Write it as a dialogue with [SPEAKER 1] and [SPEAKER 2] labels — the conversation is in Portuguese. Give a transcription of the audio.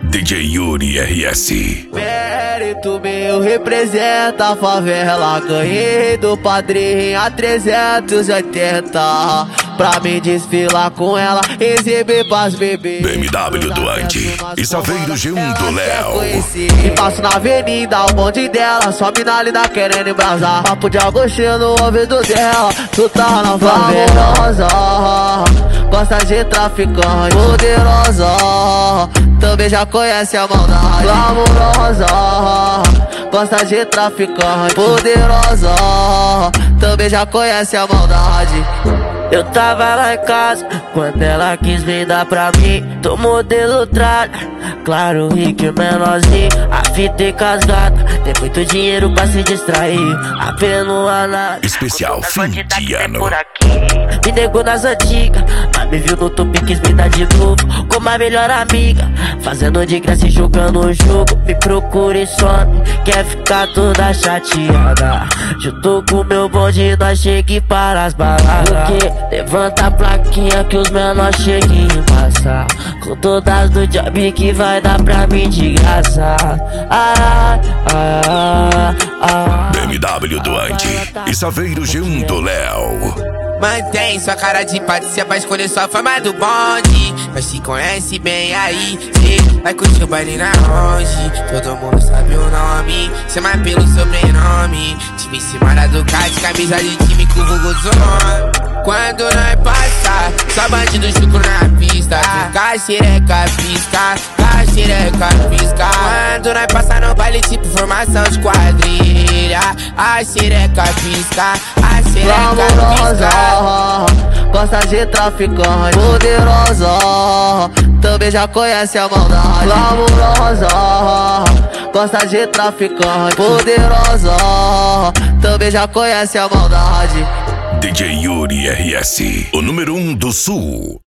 [SPEAKER 1] DJ Yuri RS.
[SPEAKER 2] Mérito meu representa a favela. Ganhei do padrinho a 380 pra me desfilar com ela, exibir pras bebês.
[SPEAKER 1] BMW do Andy e Saveiro G1 do Léo.
[SPEAKER 2] E passo na avenida, o bonde dela, só mina linda querendo embrasar. Papo de Agostinho no ouvido dela, tu tá na favela. Gosta de traficante, poderosa, também já conhece a maldade. Glamourosa, gosta de traficante, poderosa, também já conhece a maldade. Eu tava lá em casa, quando ela quis me dar pra mim. Tô modelo tralha, claro, rico menorzinho. A fita encasgada, tem muito dinheiro pra se distrair. Apenas a nada,
[SPEAKER 1] especial fim de ano.
[SPEAKER 2] Me negou nas antigas, mas me viu no topo e quis me dar de novo. Como a melhor amiga, fazendo de graça e jogando o jogo. Me procura e some, quer ficar toda chateada. Juntou com meu bonde, nós cheguei para as baladas. Levanta a plaquinha que os menores cheguem em massa, com todas do job que vai dar pra mim de graça.
[SPEAKER 1] BMW do Andy e Saveiro G1 do Léo.
[SPEAKER 3] Mantém sua cara de patricia pra escolher sua fama do bonde. Mas se conhece bem aí, cê vai curtir o baile na longe. Todo mundo sabe o nome, chama pelo sobrenome. Time em cima da Ducati, camisa de time com o vulgo do nome. Quando nós passar, só bandido chucro na pista. Caxireca pisca, caxireca pisca. Quando nós passar no baile tipo formação de quadrilha, a xereca pisca, a xereca pisca.
[SPEAKER 2] Gosta de traficante, poderosa, também já conhece a maldade. Glamourosa, gosta de traficante, poderosa, também já conhece a maldade.
[SPEAKER 1] DJ Yuri RS, o número 1 do Sul.